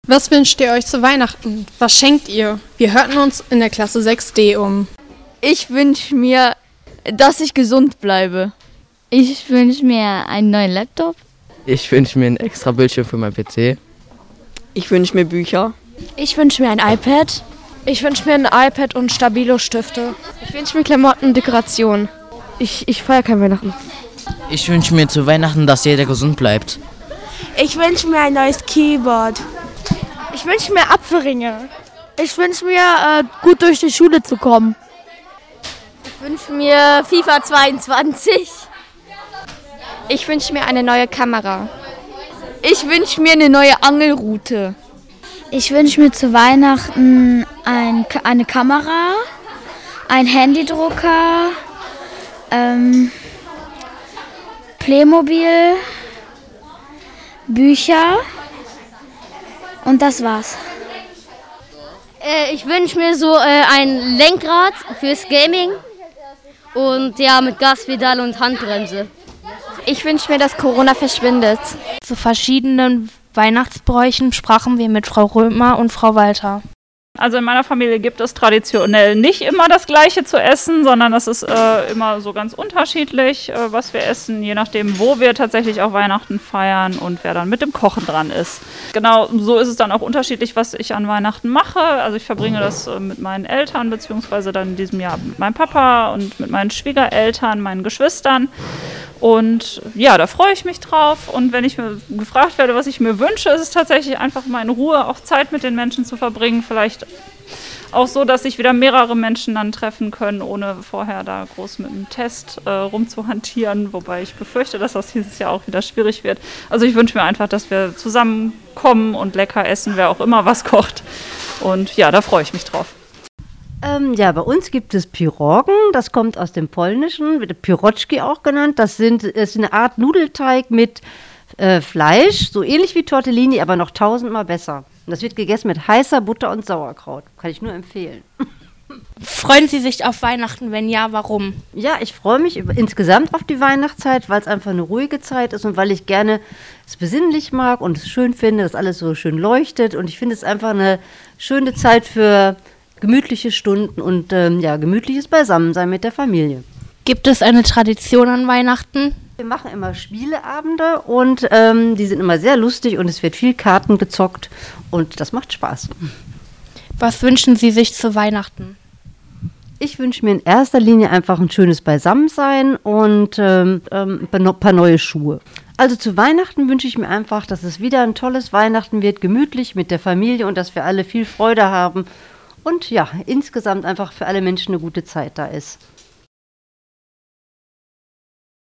Was wünscht ihr euch zu Weihnachten? Was schenkt ihr? Wir hörten uns in der Klasse 6D um. Ich wünsche mir, dass ich gesund bleibe. Ich wünsche mir einen neuen Laptop. Ich wünsche mir einen extra Bildschirm für mein PC. Ich wünsche mir Bücher. Ich wünsche mir ein iPad. Ich wünsche mir ein iPad und Stabilo-Stifte. Ich wünsche mir Klamotten und Dekoration. Ich feiere kein Weihnachten. Ich wünsche mir zu Weihnachten, dass jeder gesund bleibt. Ich wünsche mir ein neues Keyboard. Ich wünsche mir Apfelringe. Ich wünsche mir, gut durch die Schule zu kommen. Ich wünsche mir FIFA 22. Ich wünsche mir eine neue Kamera. Ich wünsche mir eine neue Angelrute. Ich wünsche mir zu Weihnachten eine Kamera, ein Handydrucker, Playmobil, Bücher und das war's. Ich wünsche mir so ein Lenkrad fürs Gaming und ja mit Gaspedal und Handbremse. Ich wünsche mir, dass Corona verschwindet. Zu verschiedenen Weihnachtsbräuchen sprachen wir mit Frau Römer und Frau Walter. Also in meiner Familie gibt es traditionell nicht immer das Gleiche zu essen, sondern es ist immer so ganz unterschiedlich, was wir essen, je nachdem, wo wir tatsächlich auch Weihnachten feiern und wer dann mit dem Kochen dran ist. Genau, so ist es dann auch unterschiedlich, was ich an Weihnachten mache. Also ich verbringe das mit meinen Eltern, beziehungsweise dann in diesem Jahr mit meinem Papa und mit meinen Schwiegereltern, meinen Geschwistern. Und ja, da freue ich mich drauf. Und wenn ich mir gefragt werde, was ich mir wünsche, ist es tatsächlich einfach mal in Ruhe auch Zeit mit den Menschen zu verbringen. Vielleicht auch so, dass sich wieder mehrere Menschen dann treffen können, ohne vorher da groß mit einem Test rumzuhantieren. Wobei ich befürchte, dass das dieses Jahr auch wieder schwierig wird. Also ich wünsche mir einfach, dass wir zusammenkommen und lecker essen, wer auch immer was kocht. Und ja, da freue ich mich drauf. Ja, bei uns gibt es Piroggen, das kommt aus dem Polnischen, wird Pirotschki auch genannt. Das ist eine Art Nudelteig mit Fleisch, so ähnlich wie Tortellini, aber noch 1000-mal besser. Und das wird gegessen mit heißer Butter und Sauerkraut. Kann ich nur empfehlen. Freuen Sie sich auf Weihnachten? Wenn ja, warum? Ja, ich freue mich insgesamt auf die Weihnachtszeit, weil es einfach eine ruhige Zeit ist und weil ich gerne es besinnlich mag und es schön finde, dass alles so schön leuchtet. Und ich finde es einfach eine schöne Zeit für gemütliche Stunden und gemütliches Beisammensein mit der Familie. Gibt es eine Tradition an Weihnachten? Wir machen immer Spieleabende und die sind immer sehr lustig und es wird viel Karten gezockt und das macht Spaß. Was wünschen Sie sich zu Weihnachten? Ich wünsche mir in erster Linie einfach ein schönes Beisammensein und ein paar neue Schuhe. Also zu Weihnachten wünsche ich mir einfach, dass es wieder ein tolles Weihnachten wird, gemütlich mit der Familie und dass wir alle viel Freude haben. Und ja, insgesamt einfach für alle Menschen eine gute Zeit da ist.